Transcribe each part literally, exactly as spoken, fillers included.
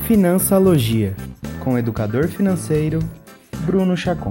Financialogia, com o educador financeiro Bruno Chacon.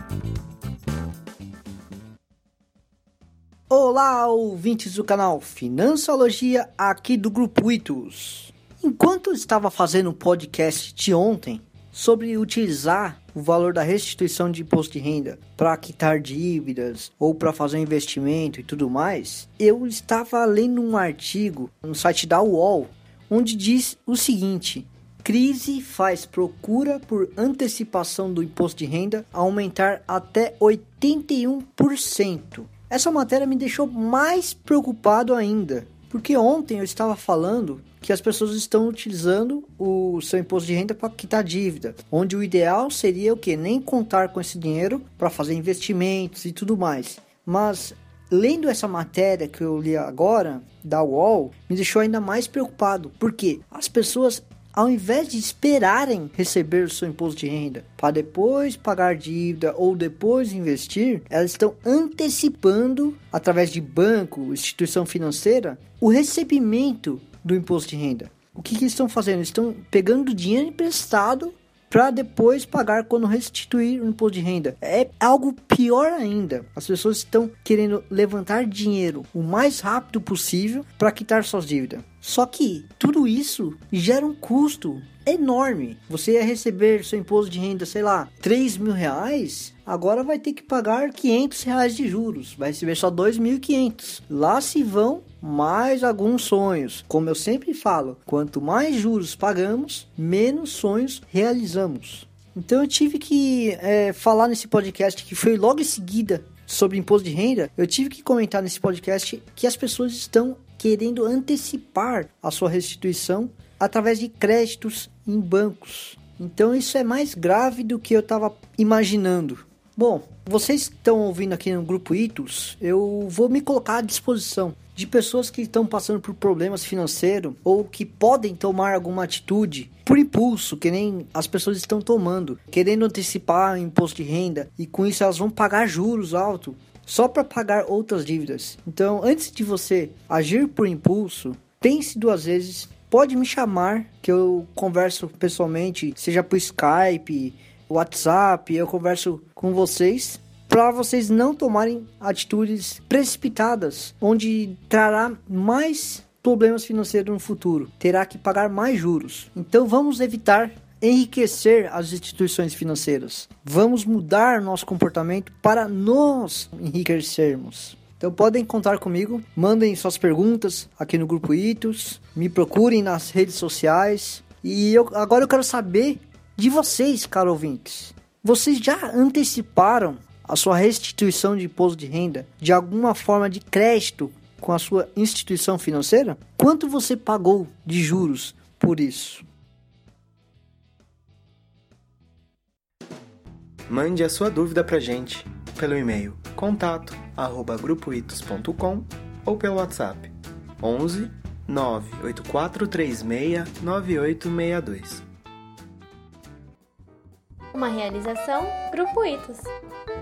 Olá, ouvintes do canal Financialogia, aqui do Grupo Itus. Enquanto eu estava fazendo um podcast de ontem sobre utilizar o valor da restituição de imposto de renda para quitar dívidas ou para fazer um investimento e tudo mais, eu estava lendo um artigo no site da U O L, onde diz o seguinte: crise faz procura por antecipação do imposto de renda aumentar até oitenta e um por cento. Essa matéria me deixou mais preocupado ainda, porque ontem eu estava falando que as pessoas estão utilizando o seu imposto de renda para quitar dívida, onde o ideal seria o quê? Nem contar com esse dinheiro para fazer investimentos e tudo mais. Mas lendo essa matéria que eu li agora, da U O L, me deixou ainda mais preocupado, porque as pessoas, ao invés de esperarem receber o seu imposto de renda para depois pagar dívida ou depois investir, elas estão antecipando, através de banco, instituição financeira, o recebimento do imposto de renda. O que, que eles estão fazendo? Eles estão pegando dinheiro emprestado para depois pagar quando restituir o imposto de renda. É algo pior ainda. As pessoas estão querendo levantar dinheiro o mais rápido possível para quitar suas dívidas. Só que tudo isso gera um custo enorme. Você ia receber seu imposto de renda, sei lá, três mil reais, agora vai ter que pagar quinhentos reais de juros. Vai receber só dois mil e quinhentos. Lá se vão mais alguns sonhos. Como eu sempre falo, quanto mais juros pagamos, menos sonhos realizamos. Então eu tive que é, falar nesse podcast, que foi logo em seguida sobre imposto de renda, eu tive que comentar nesse podcast que as pessoas estão querendo antecipar a sua restituição através de créditos em bancos. Então isso é mais grave do que eu estava imaginando. Bom, vocês que estão ouvindo aqui no Grupo Itus, eu vou me colocar à disposição de pessoas que estão passando por problemas financeiros ou que podem tomar alguma atitude por impulso, que nem as pessoas estão tomando, querendo antecipar o imposto de renda, e com isso elas vão pagar juros altos só para pagar outras dívidas. Então, antes de você agir por impulso, pense duas vezes. Pode me chamar, que eu converso pessoalmente, seja por Skype, WhatsApp, eu converso com vocês, para vocês não tomarem atitudes precipitadas, onde trará mais problemas financeiros no futuro, terá que pagar mais juros. Então vamos evitar enriquecer as instituições financeiras. Vamos mudar nosso comportamento para nós enriquecermos. Então podem contar comigo, mandem suas perguntas aqui no Grupo Itus, me procurem nas redes sociais. E eu, agora eu quero saber de vocês, caros ouvintes. Vocês já anteciparam a sua restituição de imposto de renda de alguma forma de crédito com a sua instituição financeira? Quanto você pagou de juros por isso? Mande a sua dúvida pra gente pelo e-mail contato arroba grupo itus ponto com ou pelo WhatsApp onze nove oito quatro três seis nove oito seis dois. Uma realização Grupo Itus.